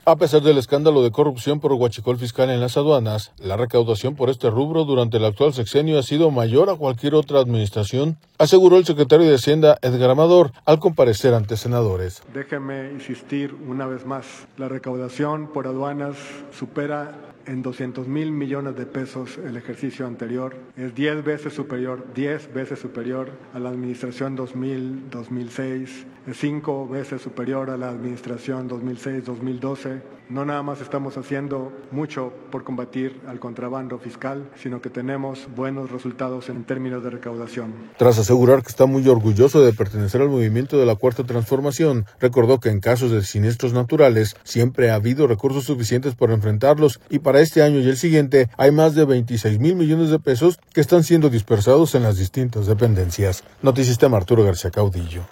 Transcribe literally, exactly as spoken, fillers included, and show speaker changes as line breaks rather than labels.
A pesar del escándalo de corrupción por huachicol fiscal en las aduanas, la recaudación por este rubro durante el actual sexenio ha sido mayor a cualquier otra administración, aseguró el secretario de Hacienda, Edgar Amador, al comparecer ante senadores.
Déjeme insistir una vez más, la recaudación por aduanas supera en doscientos mil millones de pesos el ejercicio anterior, es diez veces superior, diez veces superior a la administración dos mil a dos mil seis, es cinco veces superior a la administración dos mil seis a dos mil doce. No nada más estamos haciendo mucho por combatir al contrabando fiscal, sino que tenemos buenos resultados en términos de recaudación.
Tras asegurar que está muy orgulloso de pertenecer al movimiento de la Cuarta Transformación, recordó que en casos de siniestros naturales siempre ha habido recursos suficientes para enfrentarlos y para este año y el siguiente hay más de veintiséis mil millones de pesos que están siendo dispersados en las distintas dependencias. Noticistema Arturo García Caudillo.